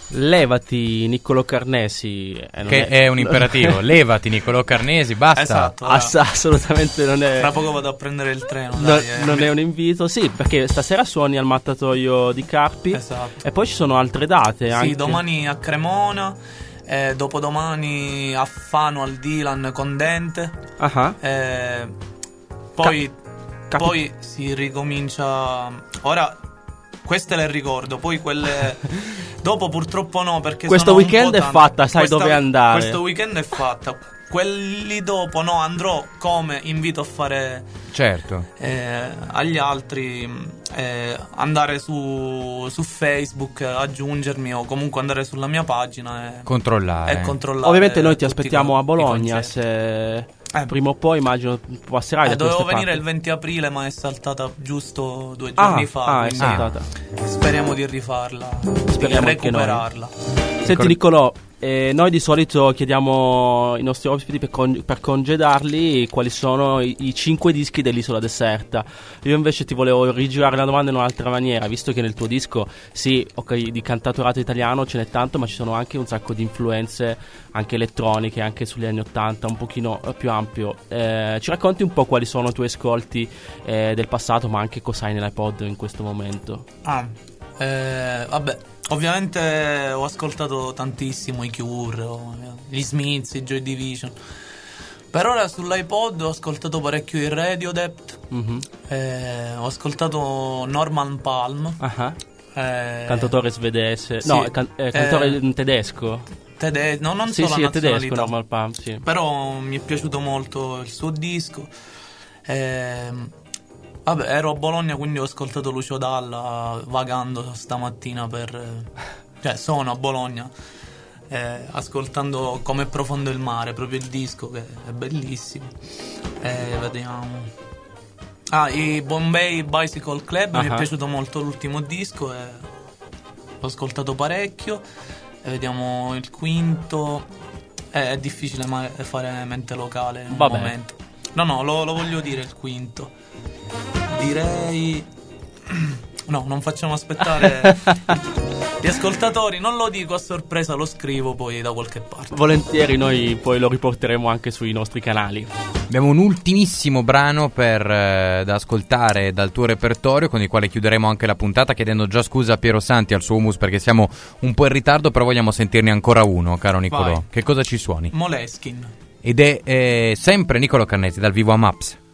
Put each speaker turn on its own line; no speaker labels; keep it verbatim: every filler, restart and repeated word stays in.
Levati Niccolò Carnesi, eh,
che
è,
è un imperativo. Levati Niccolò Carnesi, basta.
Esatto,
Ass- assolutamente non è.
Tra poco vado a prendere il treno.
No,
dai, eh.
non è un invito, sì, perché stasera suoni al mattatoio di Carpi.
Esatto.
E poi ci sono altre date.
Sì,
anche.
domani a Cremona, eh, dopodomani a Fano al Dylan con Dente.
Ah,
eh, poi,
Ca- capi-
poi si ricomincia. Ora queste le ricordo, poi quelle dopo purtroppo no, perché
questo
sono un
weekend
po'
è
tante.
fatta, sai
Questa-
dove andare.
Questo weekend è fatta. Quelli dopo no, andrò come invito a fare
Certo.
eh, agli altri, eh, andare su, su Facebook, aggiungermi o comunque andare sulla mia pagina e
Controllare.
e controllare.
Ovviamente noi ti
tutti
aspettiamo
i-
a
i
Bologna,
concerti.
se
Eh.
prima o poi immagino passerai
Eh,
da
dovevo
queste
venire
parti.
il venti aprile, ma è saltata giusto due
Ah,
giorni fa.
ah, è
quindi
saltata.
speriamo di rifarla,
Speriamo
di
anche noi.
recuperarla.
Senti Niccolò, eh, noi di solito chiediamo ai nostri ospiti per, con- per congedarli quali sono i, i cinque dischi dell'Isola Deserta. Io invece ti volevo rigirare la domanda in un'altra maniera, visto che nel tuo disco, sì, ok, di cantautorato italiano ce n'è tanto, ma ci sono anche un sacco di influenze anche elettroniche, anche sugli anni ottanta, un pochino eh, più ampio. Eh, ci racconti un po' quali sono i tuoi ascolti eh, del passato, ma anche cosa hai nell'iPod in questo momento?
Ah, eh, vabbè, ovviamente ho ascoltato tantissimo i Cure, o, eh, gli Smiths, i Joy Division. Per ora sull'iPod ho ascoltato parecchio il Radiohead,
Mhm.
eh, ho ascoltato Norman Palm,
Ah,
eh,
cantautore svedese,
sì,
no, è can- è cantautore
eh,
tedesco.
tede- no, non
Sì,
so
sì,
la
è tedesco,
nazionalità.
Normal Palm, sì.
Però mi è piaciuto molto il suo disco. Ehm, vabbè, ero a Bologna, quindi ho ascoltato Lucio Dalla vagando stamattina per... cioè, sono a Bologna, eh, ascoltando Come è profondo il mare, proprio il disco, che è bellissimo. Eh, vediamo... Ah, i Bombay Bicycle Club, mi è
Ah.
piaciuto molto l'ultimo disco e l'ho ascoltato parecchio. E vediamo il quinto. Eh, è difficile ma- fare mente locale in un
Vabbè.
momento. No, no, lo, lo voglio dire il quinto. Direi... No, non facciamo aspettare gli ascoltatori. Non lo dico a sorpresa, lo scrivo poi da qualche parte.
Volentieri, noi poi lo riporteremo anche sui nostri canali.
Abbiamo un ultimissimo brano per, eh, da ascoltare dal tuo repertorio, con il quale chiuderemo anche la puntata, chiedendo già scusa a Piero Santi, al suo humus, perché siamo un po' in ritardo, però vogliamo sentirne ancora uno, caro Niccolò.
Vai.
Che cosa ci suoni?
Moleskine.
Ed è eh, sempre Niccolò Carnesi dal vivo a Maps.